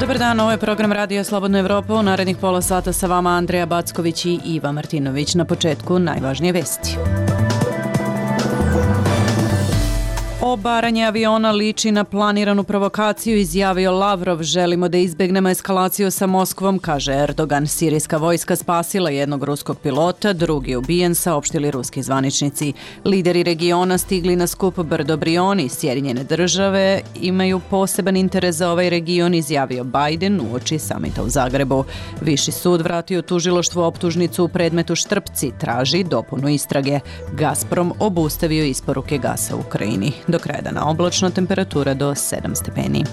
Dobar dan, ovo je program Radija Slobodna Evropa. U narednih pola sata sa vama Andreja Backović i Iva Martinović. Na početku najvažnije vesti. Obaranje aviona liči na planiranu provokaciju, izjavio Lavrov. Želimo da izbegnemo eskalaciju sa Moskvom, kaže Erdogan. Sirijska vojska spasila jednog ruskog pilota, drugi ubijen, saopštili ruski zvaničnici. Lideri regiona stigli na skup Brdo Brioni. Sjedinjene države imaju poseban interes za ovaj region, izjavio Biden uoči samita u Zagrebu. Viši sud vratio tužilaštvu optužnicu u predmetu Štrpci, traži dopunu istrage. Gazprom obustavio isporuke gasa u Ukrajini. Do kraja dana oblačno, temperatura do 7 stepeni.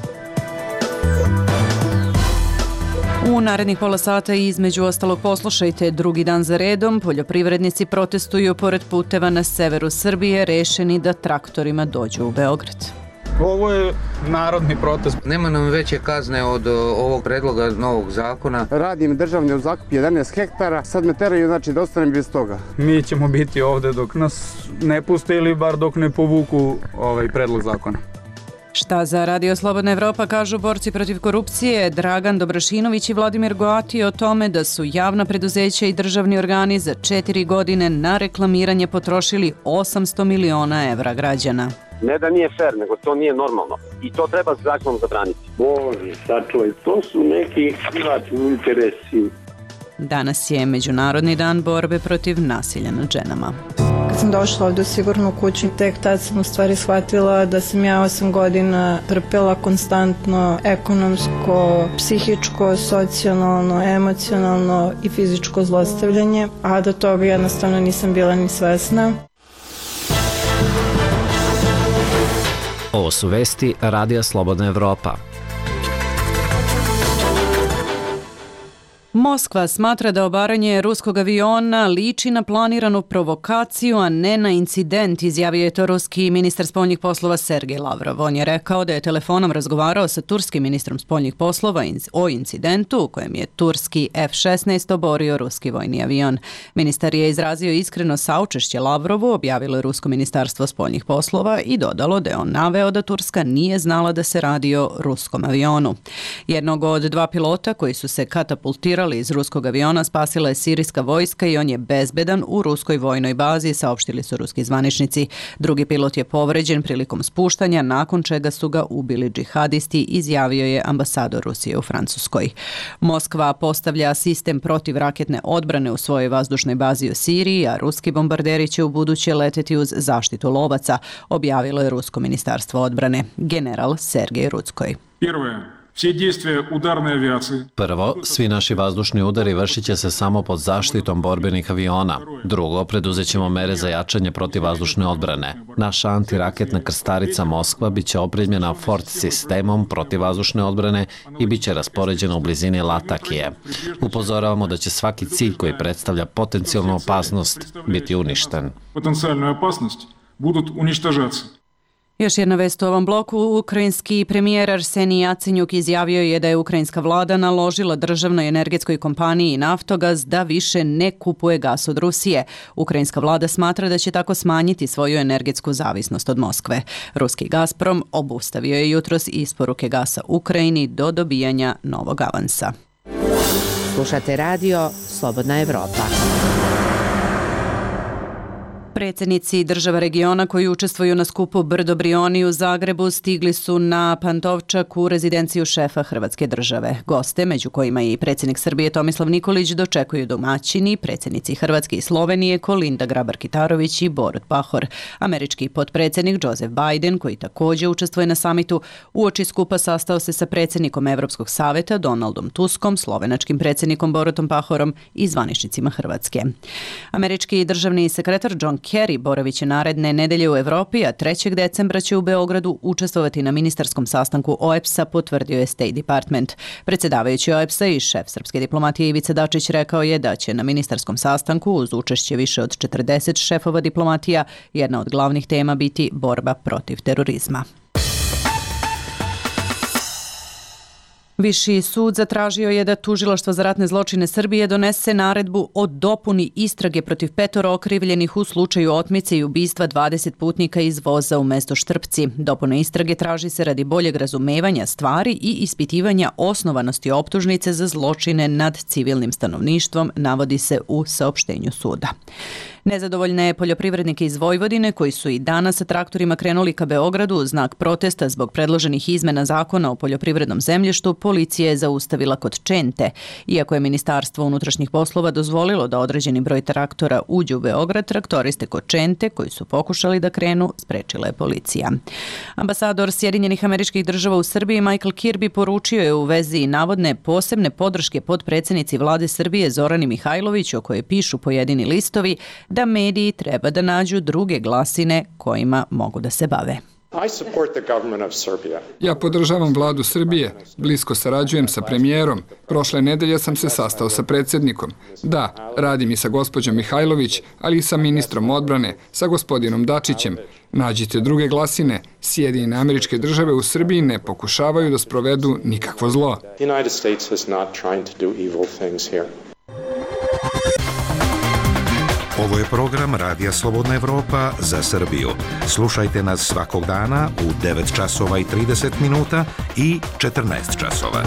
U narednih pola sata između ostalog poslušajte: drugi dan za redom, poljoprivrednici protestuju pored puteva na severu Srbije, rešeni da traktorima dođu u Beograd. Ovo je narodni protest. Nema nam veće kazne od ovog predloga novog zakona. Radim državni u zakup 11 hektara, sad me teraju da ostanem bez toga. Mi ćemo biti ovde dok nas ne puste ili bar dok ne povuku ovaj predlog zakona. Šta za Radio Slobodna Evropa kažu borci protiv korupcije Dragan Dobrašinović i Vladimir Goati o tome da su javna preduzeća i državni organi za 4 godine na reklamiranje potrošili 800 miliona evra građana. Ne da nije fair, nego to nije normalno. I to treba zakonom zabraniti. Bože, sačuvaj, to su neki privatni interesi. Danas je Međunarodni dan borbe protiv nasilja nad ženama. Kad sam došla ovdje u sigurnu kuću, tek tad sam u stvari shvatila da sam ja 8 godina trpela konstantno ekonomsko, psihičko, socijalno, emocionalno i fizičko zlostavljanje, a do toga jednostavno nisam bila ni svesna. Ovo su vesti Radija Slobodna Evropa. Moskva smatra da obaranje ruskog aviona liči na planiranu provokaciju, a ne na incident, izjavio je to ruski ministar spoljnih poslova Sergej Lavrov. On je rekao da je telefonom razgovarao sa turskim ministrom spoljnih poslova o incidentu u kojem je turski F-16 oborio ruski vojni avion. Ministar je izrazio iskreno saučešće Lavrovu, objavilo je rusko ministarstvo spoljnih poslova i dodalo da je on naveo da Turska nije znala da se radi o ruskom avionu. Jednog od 2 pilota koji su se katapultirali iz ruskog aviona spasila je sirijska vojska i on je bezbedan u ruskoj vojnoj bazi, saopštili su ruski zvaničnici. Drugi pilot je povređen prilikom spuštanja, nakon čega su ga ubili džihadisti, izjavio je ambasador Rusije u Francuskoj. Moskva postavlja sistem protivraketne odbrane u svojoj vazdušnoj bazi u Siriji, a ruski bombarderi će u buduće leteti uz zaštitu lovaca, objavilo je rusko ministarstvo odbrane. General Sergej Rudskoj. Prvo, svi naši vazdušni udari vršit će se samo pod zaštitom borbenih aviona. Drugo, preduzećemo mere za jačanje protivvazdušne odbrane. Naša antiraketna krstarica Moskva biće opremljena Ford sistemom protivvazdušne odbrane i biće raspoređena u blizini Latakije. Upozoravamo da će svaki cilj koji predstavlja potencijalnu opasnost biti uništen. Još jedna vest u ovom bloku. Ukrajinski premijer Arsenij Jacenjuk izjavio je da je ukrajinska vlada naložila državnoj energetskoj kompaniji Naftogaz da više ne kupuje gas od Rusije. Ukrajinska vlada smatra da će tako smanjiti svoju energetsku zavisnost od Moskve. Ruski Gazprom obustavio je jutros isporuke gasa Ukrajini do dobijanja novog avansa. Slušate radio Slobodna Evropa. Predsjednici država regiona koji učestvuju na skupu Brdo Brioni u Zagrebu stigli su na Pantovčak u rezidenciju šefa Hrvatske države. Goste, među kojima i predsjednik Srbije Tomislav Nikolić, dočekuju domaćini, predsjednici Hrvatske i Slovenije Kolinda Grabar-Kitarović i Borut Pahor. Američki potpredsjednik Joseph Biden, koji također učestvuje na samitu, uoči skupa sastao se sa predsjednikom Evropskog saveta Donaldom Tuskom, slovenačkim predsjednikom Borutom Pahorom i zvaničnicima Hrvatske. Američki državni sekretar John Kerry boravit će naredne nedelje u Evropi, a 3. decembra će u Beogradu učestvovati na ministarskom sastanku OEBS-a, potvrdio je State Department. Predsjedavajući OEBS-a i šef srpske diplomatije Ivica Dačić rekao je da će na ministarskom sastanku uz učešće više od 40 šefova diplomatija jedna od glavnih tema biti borba protiv terorizma. Viši sud zatražio je da Tužilaštvo za ratne zločine Srbije donese naredbu o dopuni istrage protiv 5 okrivljenih u slučaju otmice i ubistva 20 putnika iz voza u mesto Štrpci. Dopuna istrage traži se radi boljeg razumevanja stvari i ispitivanja osnovanosti optužnice za zločine nad civilnim stanovništvom, navodi se u saopštenju suda. Nezadovoljne poljoprivrednike iz Vojvodine koji su i danas sa traktorima krenuli ka Beogradu u znak protesta zbog predloženih izmena zakona o poljoprivrednom zemljištu, policija je zaustavila kod Čente. Iako je Ministarstvo unutrašnjih poslova dozvolilo da određeni broj traktora uđe u Beograd, traktoriste kod Čente koji su pokušali da krenu sprečila je policija. Ambasador Sjedinjenih Američkih Država u Srbiji Michael Kirby poručio je u vezi navodne posebne podrške podpredsednici vlade Srbije Zorani Mihajlović, o kojoj pišu pojedini listovi, da mediji treba da nađu druge glasine kojima mogu da se bave. Ja podržavam vladu Srbije, blisko sarađujem sa premijerom. Prošle nedelje sam se sastao sa predsjednikom. Da, radim i sa gospođom Mihajlović, ali i sa ministrom odbrane, sa gospodinom Dačićem. Nađite druge glasine. Sjedinjene Američke Države u Srbiji ne pokušavaju da sprovedu nikakvo zlo. Ovo je program Radija Slobodna Evropa za Srbiju. Slušajte nas svakog dana u 9 časova i 30 minuta i 14 časova.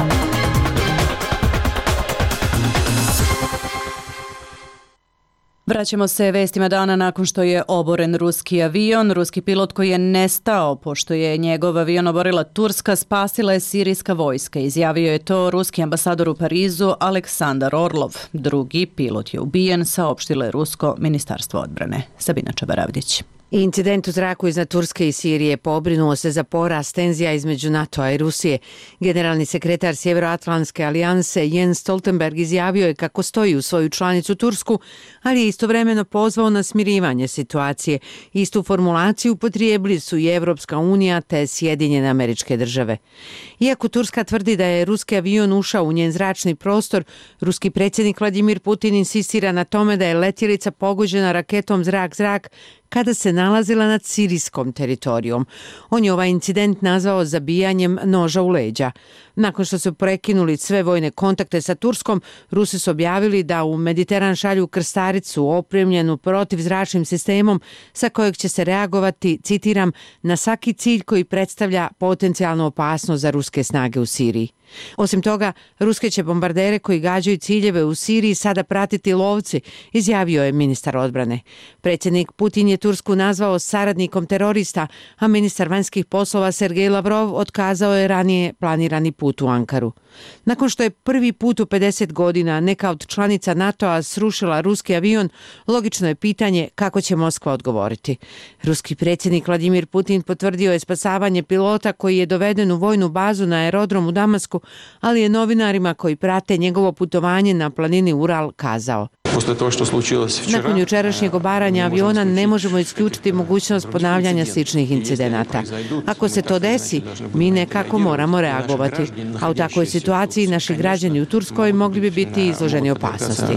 Vraćamo se vestima dana nakon što je oboren ruski avion. Ruski pilot koji je nestao pošto je njegov avion oborila Turska spasila je sirijska vojska. Izjavio je to ruski ambasador u Parizu Aleksandar Orlov. Drugi pilot je ubijen, saopštilo je rusko ministarstvo odbrane. Sabina Čabaravdić. Incident u zraku iznad Turske i Sirije pobrinuo se za porast tenzija između NATO-a i Rusije. Generalni sekretar Sjeveroatlantske alijanse Jens Stoltenberg izjavio je kako stoji u svoju članicu Tursku, ali je istovremeno pozvao na smirivanje situacije. Istu formulaciju upotrijebili su i Evropska unija te Sjedinjene Američke Države. Iako Turska tvrdi da je ruski avion ušao u njen zračni prostor, ruski predsjednik Vladimir Putin insistira na tome da je letjelica pogođena raketom zrak-zrak kada se nalazila nad sirijskom teritorijom. On je ovaj incident nazvao zabijanjem noža u leđa. Nakon što su prekinuli sve vojne kontakte sa Turskom, Rusi su objavili da u Mediteran šalju krstaricu opremljenu protivzračnim sistemom sa kojeg će se reagovati, citiram, na svaki cilj koji predstavlja potencijalnu opasnost za ruske snage u Siriji. Osim toga, ruske će bombardere koji gađaju ciljeve u Siriji sada pratiti lovci, izjavio je ministar odbrane. Predsjednik Putin je Tursku nazvao saradnikom terorista, a ministar vanjskih poslova Sergej Lavrov otkazao je ranije planirani put u Ankaru. Nakon što je prvi put u 50 godina neka od članica NATO-a srušila ruski avion, logično je pitanje kako će Moskva odgovoriti. Ruski predsjednik Vladimir Putin potvrdio je spasavanje pilota koji je doveden u vojnu bazu na aerodrom u Damasku, ali je novinarima koji prate njegovo putovanje na planini Ural kazao: nakon jučerašnjeg obaranja aviona ne možemo isključiti mogućnost ponavljanja sličnih incidenata. Ako se to desi, mi nekako moramo reagovati, a u takvoj situaciji naši građani u Turskoj mogli bi biti izloženi opasnosti.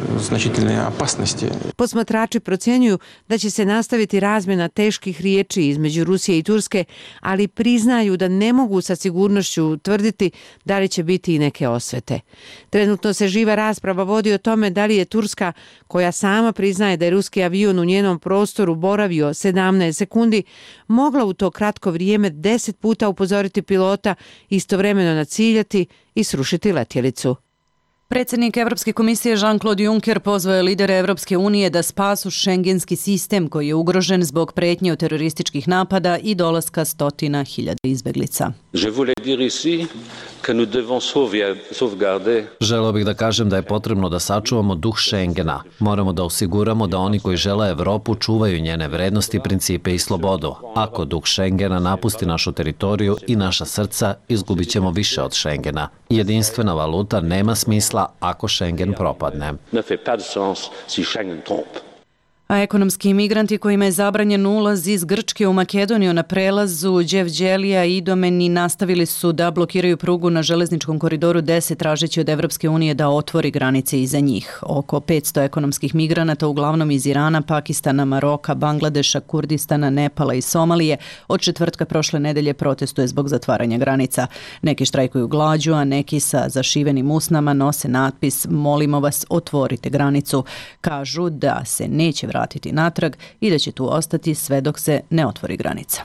Posmatrači procjenjuju da će se nastaviti razmjena teških riječi između Rusije i Turske, ali priznaju da ne mogu sa sigurnošću tvrditi da li će biti i neke osvete. Trenutno se živa rasprava vodi o tome da li je Turska, koja sama priznaje da je ruski avion u njenom prostoru boravio 17 sekundi, mogla u to kratko vrijeme 10 puta upozoriti pilota, istovremeno naciljati i srušiti letjelicu. Predsjednik Evropske komisije Jean-Claude Juncker pozvao je lidere Evropske unije da spasu šengenski sistem koji je ugrožen zbog pretnje od terorističkih napada i dolaska 100.000 izbeglica. Želeo bih da kažem da je potrebno da sačuvamo duh Schengena. Moramo da osiguramo da oni koji žele Evropu čuvaju njene vrednosti, principe i slobodu. Ako duh Schengena napusti našu teritoriju i naša srca, izgubit ćemo više od Schengena. Jedinstvena valuta nema smisla ako Schengen propadne. A ekonomski imigranti kojima je zabranjen ulaz iz Grčke u Makedoniju na prelazu Đevđelija i Idomeni nastavili su da blokiraju prugu na železničkom koridoru 10 tražeći od Evropske unije da otvori granice iza njih. Oko 500 ekonomskih migranata, uglavnom iz Irana, Pakistana, Maroka, Bangladeša, Kurdistana, Nepala i Somalije, od četvrtka prošle nedelje protestuje zbog zatvaranja granica. Neki štrajkuju glađu, a neki sa zašivenim usnama nose natpis "Molimo vas, otvorite granicu". Kažu da se neće vratiti natrag i da će tu ostati sve dok se ne otvori granica.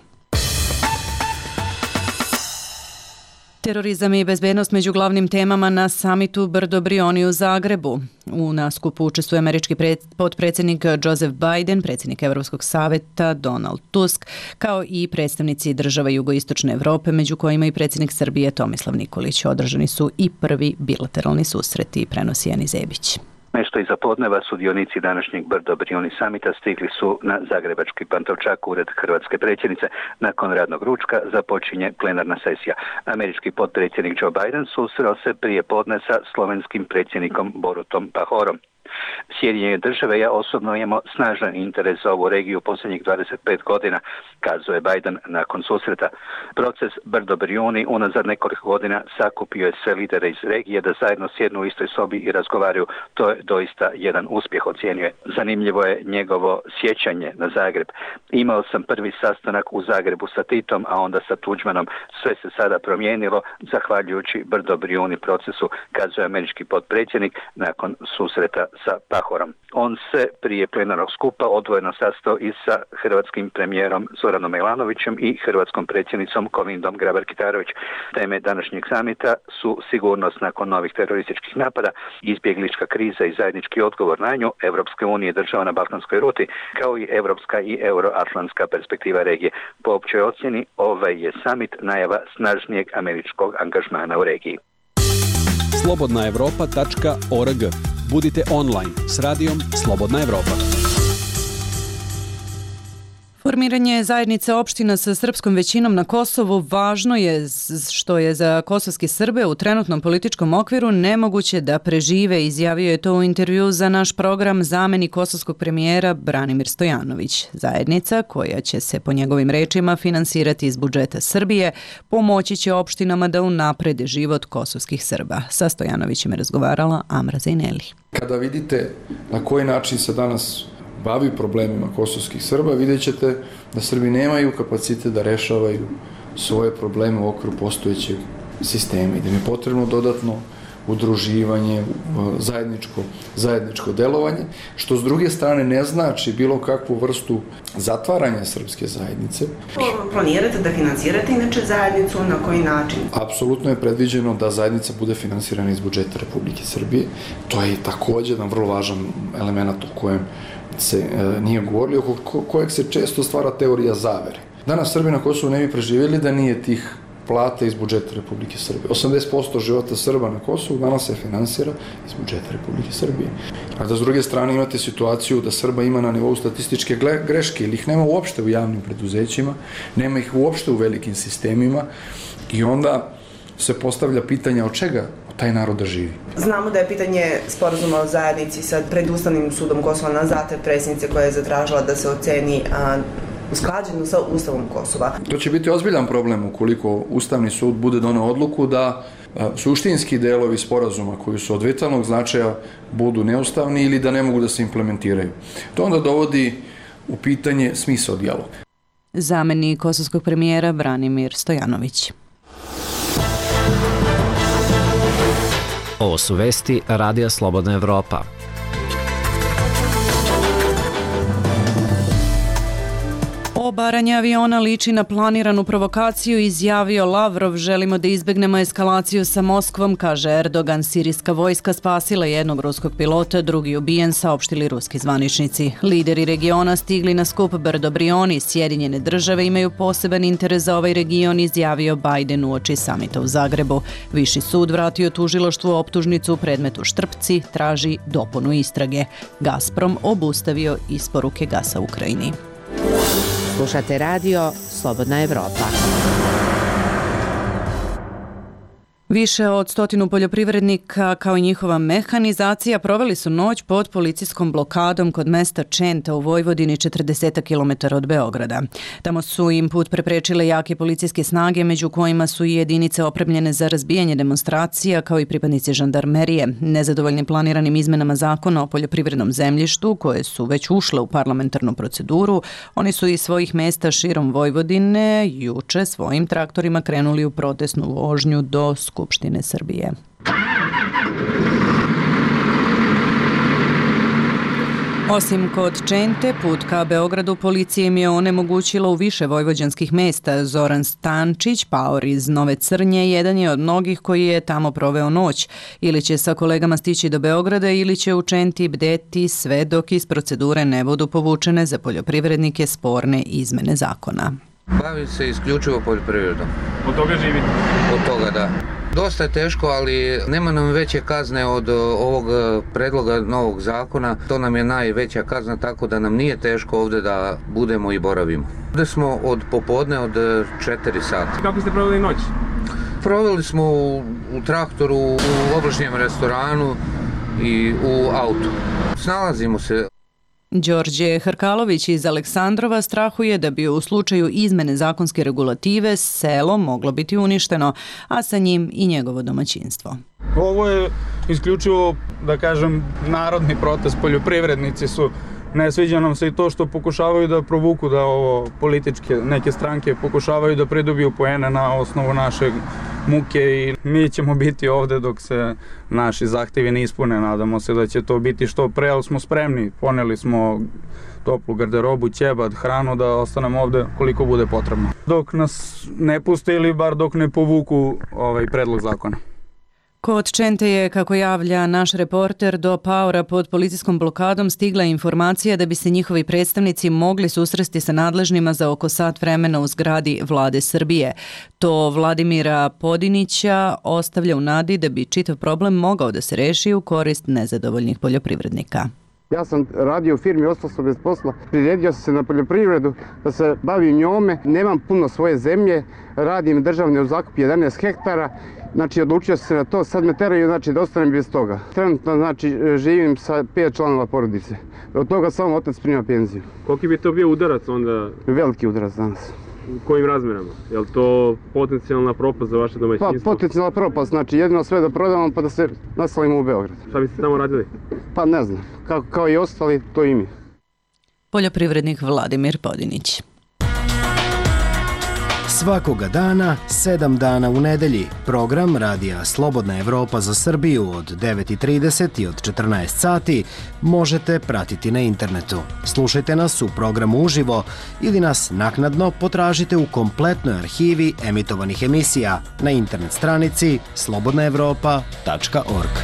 Terorizam i bezbednost među glavnim temama na samitu Brdo Brioni u Zagrebu. U naskupu učestvuje američki potpredsjednik Joseph Biden, predsjednik Evropskog saveta Donald Tusk, kao i predstavnici država jugoistočne Evrope, među kojima i predsjednik Srbije Tomislav Nikolić. Održani su i prvi bilateralni susreti, prenosi Jani Zebić. Nešto iza podneva sudionici današnjeg Brdo Brioni samita stigli su na zagrebački Pantovčak, ured hrvatske predsjednice. Nakon radnog ručka započinje plenarna sesija. Američki potpredsjednik Joe Biden susreo se prije podne sa slovenskim predsjednikom Borutom Pahorom. Sjedinjene države, ja osobno imamo snažan interes za ovu regiju posljednjih 25 godina, kazuje Biden nakon susreta. Proces Brdo Brioni unazad nekoliko godina sakupio je sve lidere iz regije da zajedno sjednu u istoj sobi i razgovaraju. To je doista jedan uspjeh, ocjenjuje. Zanimljivo je njegovo sjećanje na Zagreb. Imao sam prvi sastanak u Zagrebu sa Titom, a onda sa Tuđmanom. Sve se sada promijenilo zahvaljujući Brdo Brioni procesu, kazuje američki potpredsjednik nakon susreta sa Pahorom. On se prije plenarnog skupa odvojeno sastao i sa hrvatskim premijerom Zoranom Milanovićem i hrvatskom predsjednicom Kolindom Grabar-Kitarović. Teme današnjeg samita su sigurnost nakon novih terorističkih napada, izbjeglička kriza i zajednički odgovor na nju, Evropske unije država na balkanskoj ruti, kao i evropska i euroatlantska perspektiva regije. Po općoj ocjeni, ovaj je samit najava snažnijeg američkog angažmana u regiji. slobodnaevropa.org. Budite online s radijom Slobodna Evropa. Formiranje zajednice opština sa srpskom većinom na Kosovu važno je što je za kosovski Srbe u trenutnom političkom okviru nemoguće da prežive, izjavio je to u intervju za naš program zamenik kosovskog premijera Branimir Stojanović. Zajednica, koja će se po njegovim rečima finansirati iz budžeta Srbije, pomoći će opštinama da unaprede život kosovskih Srba. Sa Stojanovićem je razgovarala Amra Zejneli. Kada vidite na koji način se danas bavi problemima kosovskih Srba, vidjet ćete da Srbi nemaju kapacitet da rešavaju svoje probleme u okviru postojećeg sistema i da im je potrebno dodatno udruživanje, zajedničko delovanje, što s druge strane ne znači bilo kakvu vrstu zatvaranja srpske zajednice. Planirate da finansirate inače zajednicu, na koji način? Apsolutno je predviđeno da zajednica bude finansirana iz budžeta Republike Srbije. To je također jedan vrlo važan element o kojem se nije govorili, oko kojeg se često stvara teorija zavere. Danas Srbi na Kosovu ne bi preživjeli da nije tih plata iz budžeta Republike Srbije. 80% života Srba na Kosovu danas se finansira iz budžeta Republike Srbije. A da s druge strane imate situaciju da Srba ima na nivou statističke greške ili ih nema uopšte u javnim preduzećima, nema ih uopšte u velikim sistemima i onda se postavlja pitanja od čega taj narod da živi. Znamo da je pitanje sporazuma o zajednici sa pred Ustavnim sudom Kosova na zahtev predsjednice koja je zatražila da se oceni usklađeno sa Ustavom Kosova. To će biti ozbiljan problem ukoliko Ustavni sud bude doneo odluku da suštinski delovi sporazuma koji su od vitalnog značaja budu neustavni ili da ne mogu da se implementiraju. To onda dovodi u pitanje smisao dijaloga. Zamenik kosovskog premijera Branimir Stojanović. Ovo su vesti Radija Slobodna Evropa. Obaranje aviona liči na planiranu provokaciju, izjavio Lavrov. Želimo da izbegnemo eskalaciju sa Moskvom, kaže Erdogan. Sirijska vojska spasila jednog ruskog pilota, drugi ubijen, saopštili ruski zvaničnici. Lideri regiona stigli na skup Brdo Brioni. Sjedinjene države imaju poseban interes za ovaj region, izjavio Biden uoči samita u Zagrebu. Viši sud vratio tužilaštvu optužnicu u predmetu Štrpci, traži dopunu istrage. Gazprom obustavio isporuke gasa Ukrajini. Slušate radio Slobodna Evropa. Više od 100 poljoprivrednika kao i njihova mehanizacija proveli su noć pod policijskom blokadom kod mesta Čenta u Vojvodini 40 km od Beograda. Tamo su im put preprečile jake policijske snage, među kojima su i jedinice opremljene za razbijanje demonstracija kao i pripadnici žandarmerije. Nezadovoljni planiranim izmenama zakona o poljoprivrednom zemljištu, koje su već ušle u parlamentarnu proceduru, oni su iz svojih mesta širom Vojvodine juče svojim traktorima krenuli u protestnu vožnju do Skupštine Srbije. Osim kod Čente, put ka Beogradu policija im je onemogućila u više vojvođanskih mesta. Zoran Stančić, paor iz Nove Crnje, jedan je od mnogih koji je tamo proveo noć. Ili će sa kolegama stići do Beograda ili će u Čenti bdeti sve dok iz procedure ne budu povučene za poljoprivrednike sporne izmene zakona. Bavim se isključivo poljoprivredom. Od toga živite? Od toga, da. Dosta je teško, ali nema nam veće kazne od ovog predloga novog zakona. To nam je najveća kazna, tako da nam nije teško ovde da budemo i boravimo. Ovde smo od popodne od 4 sata. Kako ste proveli noć? Proveli smo u traktoru, u obližnjem restoranu i u autu. Snalazimo se. Đorđe Hrkalović iz Aleksandrova strahuje da bi u slučaju izmene zakonske regulative selo moglo biti uništeno, a sa njim i njegovo domaćinstvo. Ovo je isključivo, da kažem, narodni protest. Poljoprivrednici su, ne sviđa nam se i to što pokušavaju da provuku, da ovo političke neke stranke pokušavaju da pridobiju poene na osnovu našeg muke i mi ćemo biti ovde dok se naši zahtevi ne ispune. Nadamo se da će to biti što pre, ali smo spremni. Poneli smo toplu garderobu, ćebad, hranu da ostanemo ovde koliko bude potrebno. Dok nas ne puste ili bar dok ne povuku predlog zakona. Kod Čente je, kako javlja naš reporter, do paora pod policijskom blokadom stigla informacija da bi se njihovi predstavnici mogli susresti sa nadležnima za oko sat vremena u zgradi Vlade Srbije. To Vladimira Podinića ostavlja u nadi da bi čitav problem mogao da se reši u korist nezadovoljnih poljoprivrednika. Ja sam radio u firmi, ostao sam bez posla, priredio sam se na poljoprivredu da se bavim njome, nemam puno svoje zemlje, radim državni u zakup 11 hektara, znači odlučio sam se na to, sad me teraju da ostanem bez toga. Trenutno živim sa 5 članova porodice, od toga samo otac prima penziju. Koliki bi to bio udarac onda? Veliki udarac danas. U kojim razmerama? Je li to potencijalna propast za vaše domaćinstvo? Pa potencijalna propast, znači jedino sve da prodavamo pa da se naselimo u Beograd. Šta biste tamo radili? Pa ne znam, kao i ostali, to i mi. Poljoprivrednik Vladimir Podinić. Svakoga dana, 7 dana u nedelji, program Radija Slobodna Evropa za Srbiju od 9:30 i od 14 sati možete pratiti na internetu. Slušajte nas u programu uživo ili nas naknadno potražite u kompletnoj arhivi emitovanih emisija na internet stranici slobodnaevropa.org.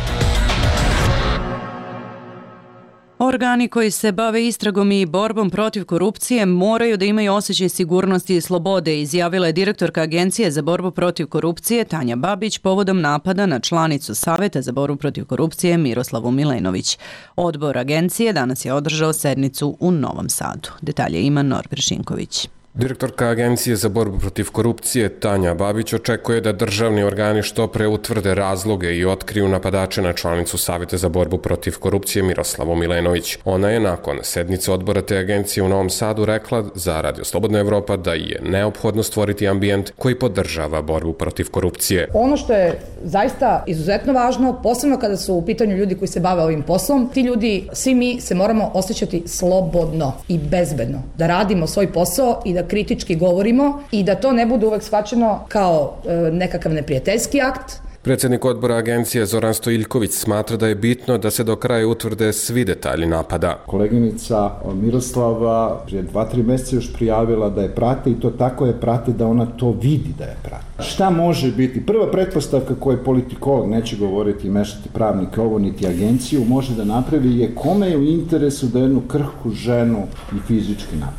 Organi koji se bave istragom i borbom protiv korupcije moraju da imaju osjećaj sigurnosti i slobode, izjavila je direktorka Agencije za borbu protiv korupcije Tanja Babić povodom napada na članicu Saveta za borbu protiv korupcije Miroslavu Milenović. Odbor Agencije danas je održao sednicu u Novom Sadu. Detalje ima Norbert Šinković. Direktorka Agencije za borbu protiv korupcije Tanja Babić očekuje da državni organi što pre utvrde razloge i otkriju napadače na članicu Saveta za borbu protiv korupcije Miroslavu Milenović. Ona je nakon sednice odbora te agencije u Novom Sadu rekla za Radio Slobodna Evropa da je neophodno stvoriti ambijent koji podržava borbu protiv korupcije. Ono što je zaista izuzetno važno, posebno kada su u pitanju ljudi koji se bave ovim poslom, ti ljudi, svi mi se moramo osjećati slobodno i bezbedno, da radimo svoj posao i da kritički govorimo i da to ne bude uvek shvaćeno kao nekakav neprijateljski akt. Predsjednik odbora agencije Zoran Stojiljković smatra da je bitno da se do kraja utvrde svi detalji napada. Koleginica Miroslava prije 2-3 mjeseca još prijavila da je prate i to tako je prate da ona to vidi da je prate. Šta može biti? Prva pretpostavka koju politikolog, neće govoriti i mešati pravnike ovo niti agenciju, može da napravi je kome je u interesu da jednu krhku ženu i fizički napadne.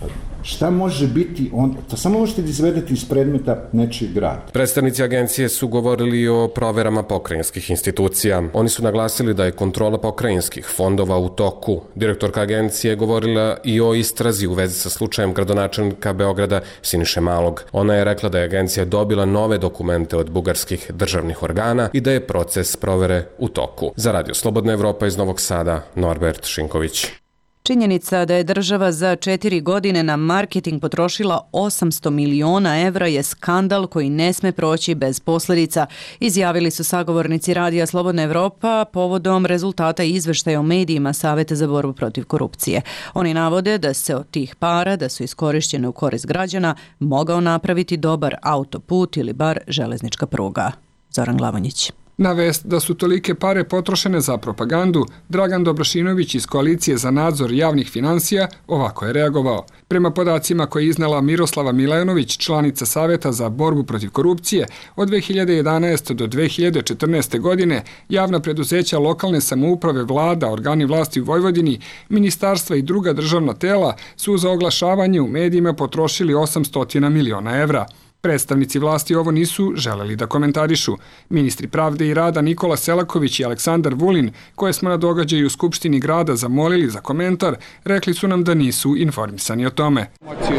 Šta može biti on, to samo možete da izvedete iz predmeta nečiji grad. Predstavnici agencije su govorili o proverama pokrajinskih institucija. Oni su naglasili da je kontrola pokrajinskih fondova u toku. Direktorka agencije je govorila i o istrazi u vezi sa slučajem gradonačelnika Beograda Siniše Malog. Ona je rekla da je agencija dobila nove dokumente od bugarskih državnih organa i da je proces provere u toku. Za Radio Slobodna Evropa iz Novog Sada, Norbert Šinković. Činjenica da je država za 4 godine na marketing potrošila 800 miliona evra je skandal koji ne sme proći bez posljedica, izjavili su sagovornici Radija Slobodna Evropa povodom rezultata izveštaja o medijima Saveta za borbu protiv korupcije. Oni navode da se od tih para, da su iskorišćene u korist građana, mogao napraviti dobar autoput ili bar železnička pruga. Zoran Glavonjić. Na vest da su tolike pare potrošene za propagandu, Dragan Dobrašinović iz Koalicije za nadzor javnih finansija ovako je reagovao. Prema podacima koje je iznala Miroslava Milenović, članica Saveta za borbu protiv korupcije, od 2011. do 2014. godine javna preduzeća lokalne samouprave, vlada, organi vlasti u Vojvodini, ministarstva i druga državna tela su za oglašavanje u medijima potrošili 800 miliona evra. Predstavnici vlasti ovo nisu želeli da komentarišu. Ministri pravde i rada Nikola Selaković i Aleksandar Vulin, koje smo na događaju u Skupštini grada zamolili za komentar, rekli su nam da nisu informisani o tome.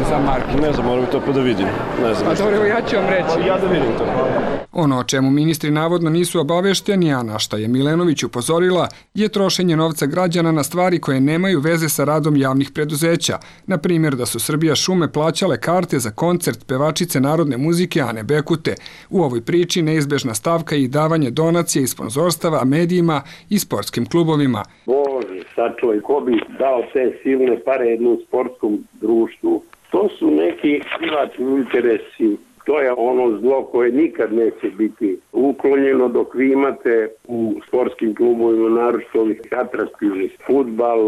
Ne znam, moram to pa da vidim. Pa dobro, ja ću vam reći. Ja da vidim to. Ono o čemu ministri navodno nisu obavešteni, a na šta je Milenović upozorila, je trošenje novca građana na stvari koje nemaju veze sa radom javnih preduzeća. Na primjer da su Srbija šume plaćale karte za koncert pevačice narodne muzike Ane Bekute. U ovoj priči neizbežna stavka je i davanje donacije i sponzorstava medijima i sportskim klubovima. Bože, sačuvaj, ko bi dao te silne pare jednom sportskom društvu? To su neki privatni interesi. To je ono zlo koje nikad neće biti uklonjeno dok vi imate u sportskim klubovima, naročito ovih atraktivnih, fudbal,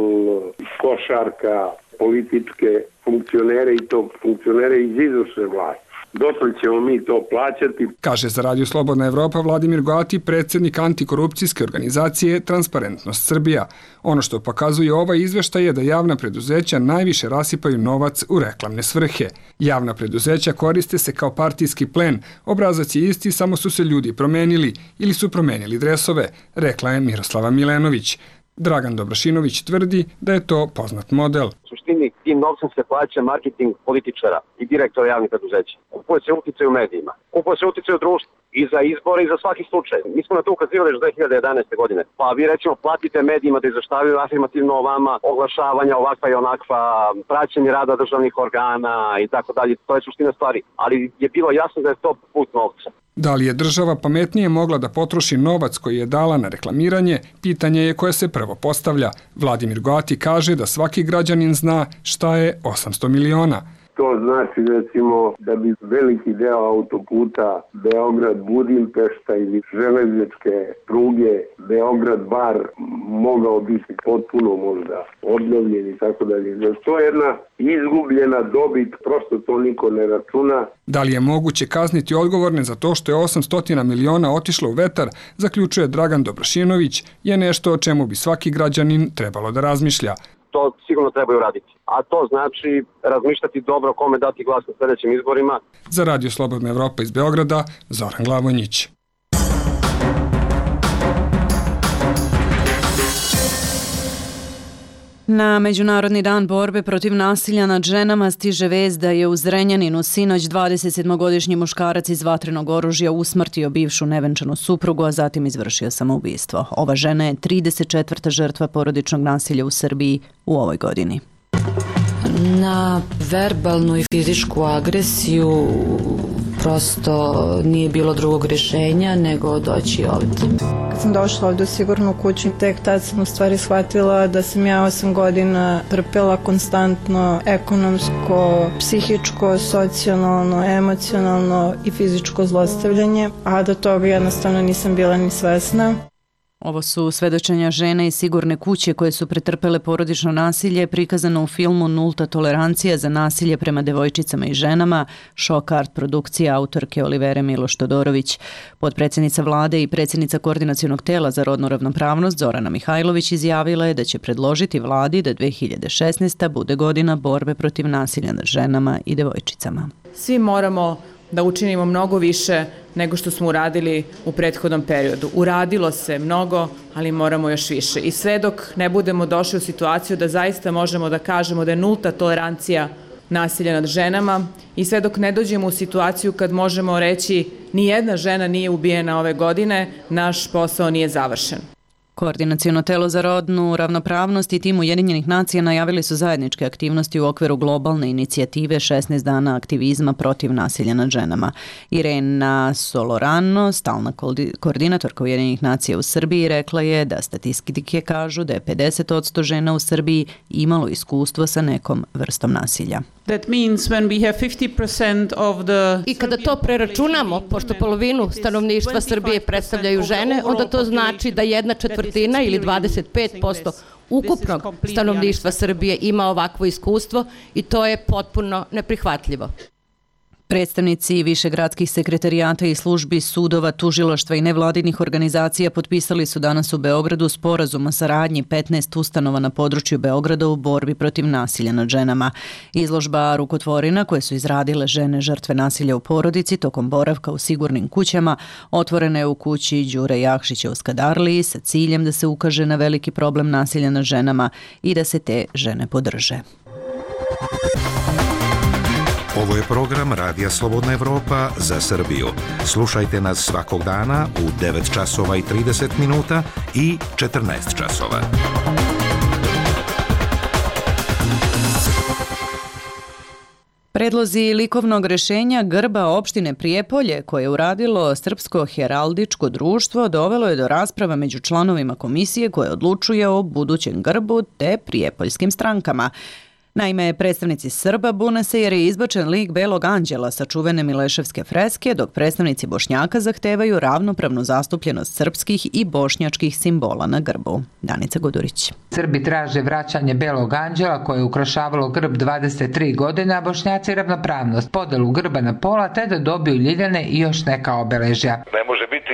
košarka, političke funkcionere i to funkcionere iz izvršne vlasti. Dotle ćemo mi to plaćati. Kaže za Radio Slobodna Evropa Vladimir Goati, predsjednik antikorupcijske organizacije Transparentnost Srbija. Ono što pokazuje ovaj izveštaj je da javna preduzeća najviše rasipaju novac u reklamne svrhe. Javna preduzeća koriste se kao partijski plen. Obrazac je isti, samo su se ljudi promenili ili su promenili dresove, rekla je Miroslava Milenović. Dragan Dobrašinović tvrdi da je to poznat model. U suštini tim novcem se plaća marketing političara i direktora javnih preduzeća. Kupuje se uticaj u medijima, kupuje se uticaj u društvu i za izbore i za svaki slučaj. Mi smo na to ukazivali još 2011. godine. Pa vi recimo platite medijima da izveštavaju afirmativno o vama, oglašavanja ovakva i onakva, praćenje rada državnih organa i tako dalje. To je suština stvari. Ali je bilo jasno da je to put novca. Da li je država pametnije mogla da potroši novac koji je dala na reklamiranje, pitanje je koje se prvo postavlja. Vladimir Goati kaže da svaki građanin zna šta je 800 miliona. To znači recimo da bi veliki deo autoputa Beograd-Budimpešta ili železničke pruge Beograd-Bar mogao biti potpuno možda obnovljen i tako dalje. To je jedna izgubljena dobit, prosto to niko ne računa. Da li je moguće kazniti odgovorne za to što je 800 miliona otišlo u vetar, zaključuje Dragan Dobrašinović, je nešto o čemu bi svaki građanin trebalo da razmišlja. To sigurno trebaju raditi. A to znači razmišljati dobro kome dati glas na sljedećim izborima. Za Radio Slobodna Evropa iz Beograda, Zoran Glavonjić. Na Međunarodni dan borbe protiv nasilja nad ženama stiže vest da je u Zrenjaninu sinoć 27-godišnji muškarac iz vatrenog oružja usmrtio bivšu nevenčanu suprugu, a zatim izvršio samoubistvo. Ova žena je 34. žrtva porodičnog nasilja u Srbiji u ovoj godini. Na verbalnu i fizičku agresiju prosto nije bilo drugog rješenja nego doći ovdje. Kad sam došla ovdje u sigurnu kuću, tek tad sam u stvari shvatila da sam ja 8 godina trpela konstantno ekonomsko, psihičko, socijalno, emocionalno i fizičko zlostavljanje, a do toga jednostavno nisam bila ni svesna. Ovo su svedočenja žene iz sigurne kuće koje su pretrpele porodično nasilje, prikazano u filmu Nulta tolerancija za nasilje prema devojčicama i ženama, Šok art produkcija autorke Olivere Miloš Todorović. Potpredsjednica vlade i predsjednica Koordinacionog tela za rodnu ravnopravnost Zorana Mihajlović izjavila je da će predložiti vladi da 2016. bude godina borbe protiv nasilja nad ženama i devojčicama. Svi moramo da učinimo mnogo više nego što smo uradili u prethodnom periodu. Uradilo se mnogo, ali moramo još više. I sve dok ne budemo došli u situaciju da zaista možemo da kažemo da je nulta tolerancija nasilja nad ženama i sve dok ne dođemo u situaciju kad možemo reći ni jedna žena nije ubijena ove godine, naš posao nije završen. Koordinaciono telo za rodnu ravnopravnost i tim Ujedinjenih nacija najavili su zajedničke aktivnosti u okviru globalne inicijative 16 dana aktivizma protiv nasilja nad ženama. Irena Solorano, stalna koordinatorka Ujedinjenih nacija u Srbiji, rekla je da statistike kažu da je 50% žena u Srbiji imalo iskustvo sa nekom vrstom nasilja. I kada to preračunamo, pošto polovinu stanovništva Srbije predstavljaju žene, onda to znači da 1/4 ili 25% ukupnog stanovništva Srbije ima ovakvo iskustvo i to je potpuno neprihvatljivo. Predstavnici višegradskih sekretarijata i službi sudova, tužilaštva i nevladinih organizacija potpisali su danas u Beogradu sporazum o saradnji 15 ustanova na području Beograda u borbi protiv nasilja nad ženama. Izložba rukotvorina koje su izradile žene žrtve nasilja u porodici tokom boravka u sigurnim kućama otvorena je u kući Đure Jakšića u Skadarliji sa ciljem da se ukaže na veliki problem nasilja nad ženama i da se te žene podrže. Ovo je program Radija Slobodna Evropa za Srbiju. Slušajte nas svakog dana u 9 časova i 30 minuta i 14 časova. Predlozi likovnog rešenja grba opštine Prijepolje, koje je uradilo Srpsko heraldičko društvo, dovelo je do rasprava među članovima komisije koje odlučuje o budućem grbu te prijepoljskim strankama. Naime, predstavnici Srba bune se jer je izbačen lik Belog anđela sa čuvene Mileševske freske, dok predstavnici Bošnjaka zahtevaju ravnopravnu zastupljenost srpskih i bošnjačkih simbola na grbu. Danica Gudurić. Srbi traže vraćanje Belog anđela koje je ukrašavalo grb 23 godine, a Bošnjaci ravnopravnost, podelu grba na pola te da dobiju ljiljane i još neka obeležja. Ne može biti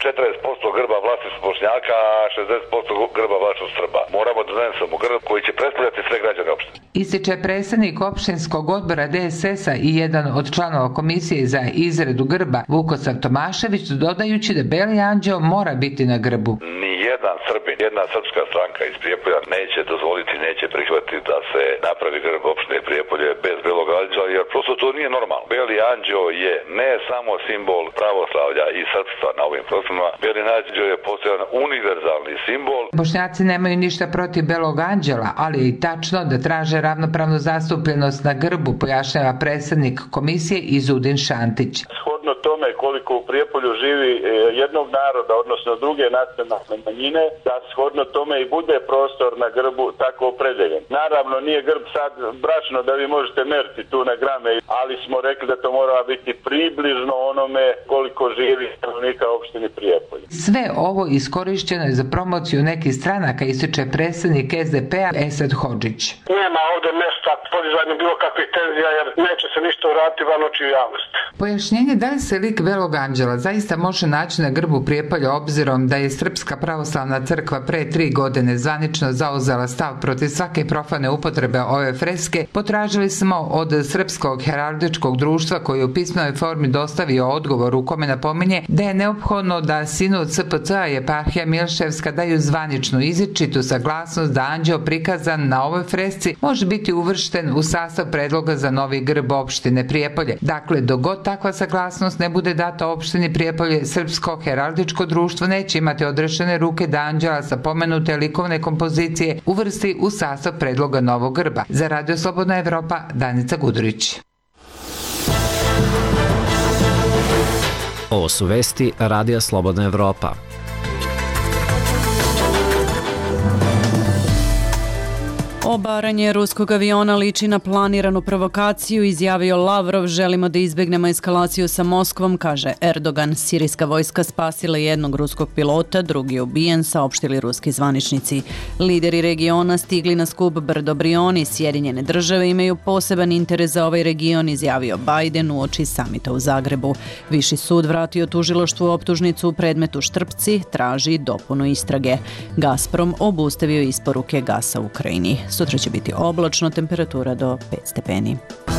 40% grba vlasništvo Bošnjaka, a 60% grba vlasništvo Srba. Moramo da donesemo grb koji će predstavljati sve građane opštine. Ističe predsednik opštinskog odbora DSS-a i jedan od članova komisije za izradu grba Vukosav Tomašević, dodajući da Beli anđeo mora biti na grbu. Nijedan Srbin, jedna srpska stranka iz Prijepolja neće dozvoliti, neće prihvatiti da se napravi grb opštine Prijepolje bez Belog anđela, jer prosto to nije normalno. Beli anđeo je ne samo simbol pravoslavlja i srpstva na ovim prostorima, Beli anđeo je postojan univerzalni simbol. Bošnjaci nemaju ništa protiv Belog anđela, ali je i tačno da traže ravnopravnu zastupljenost na grbu, pojašnjava predsednik komisije Izudin Šantić. Shodno tome koliko u Prijepolju živi jednog naroda, odnosno druge nacionalne manjine, da shodno tome i bude prostor na grbu tako opredeljen. Naravno, nije grb sad bračno da vi možete meriti tu na grame, ali smo rekli da to mora biti približno onome koliko živi stanovnika opštine Prijepolje. Sve ovo iskorišćeno je za promociju nekih stranaka, ističe predsednik SDP-a Esad Hodžić. Nema ovde mesta podizanju bilo kakvih tenzija jer neće se ništa uraditi van očiju javnosti. Pojašnjenje da li se lik Belog anđela zaista može naći na grbu Prijepolja obzirom da je Srpska pravoslavna crkva pre 3 godine zvanično zauzela stav protiv svake profane upotrebe ove freske, potražili smo od Srpskog heraldičkog društva koji je u pismenoj formi dostavio odgovor u kome napominje da je neophodno da sinod SPC-a i eparhija Milševska daju zvaničnu izričitu saglasnost da anđeo prikazan na ovoj fresci može biti uvršten u sastav predloga za novi grb opštine Prijepolje. Dakle, dok god takva saglasnost ne bude data opštini Prijepolje, Srpsko heraldičko društvo neće imati odrešene ruke da anđela sa pomenute likovne kompozicije uvrsti u sastav predloga novog grba. Za Radio Slobodna Evropa, Danica Gudurić. Ovo su vesti Radija Slobodna Evropa. Obaranje ruskog aviona liči na planiranu provokaciju, izjavio Lavrov, želimo da izbegnemo eskalaciju sa Moskvom, kaže Erdogan. Sirijska vojska spasila jednog ruskog pilota, drugi je ubijen, saopštili ruski zvaničnici. Lideri regiona stigli na skup Brdo Brioni, Sjedinjene države imaju poseban interes za ovaj region, izjavio Biden uoči samita u Zagrebu. Viši sud vratio tužilaštvu optužnicu u predmetu Štrpci, traži dopunu istrage. Gazprom obustavio isporuke gasa u Ukrajini. Sutra će biti oblačno, temperatura do 5 stepeni.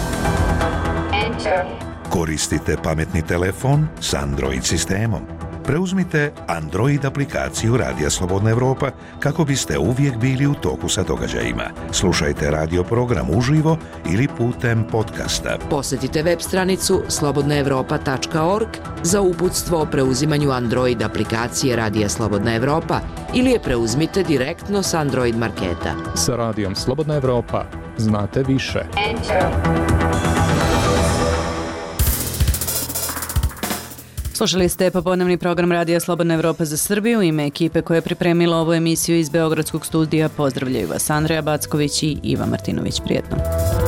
Koristite pametni telefon s Android sistemom. Preuzmite Android aplikaciju Radija Slobodna Evropa kako biste uvijek bili u toku sa događajima. Slušajte radio program uživo ili putem podcasta. Posjetite web stranicu slobodnaevropa.org za uputstvo o preuzimanju Android aplikacije Radija Slobodna Evropa ili je preuzmite direktno s Android marketa. Sa Radijom Slobodna Evropa znate više. Slušali ste popodnevni program Radija Slobodna Evropa za Srbiju. Ime ekipe koja je pripremila ovu emisiju iz Beogradskog studija pozdravljaju vas Andreja Backović i Iva Martinović. Prijetno.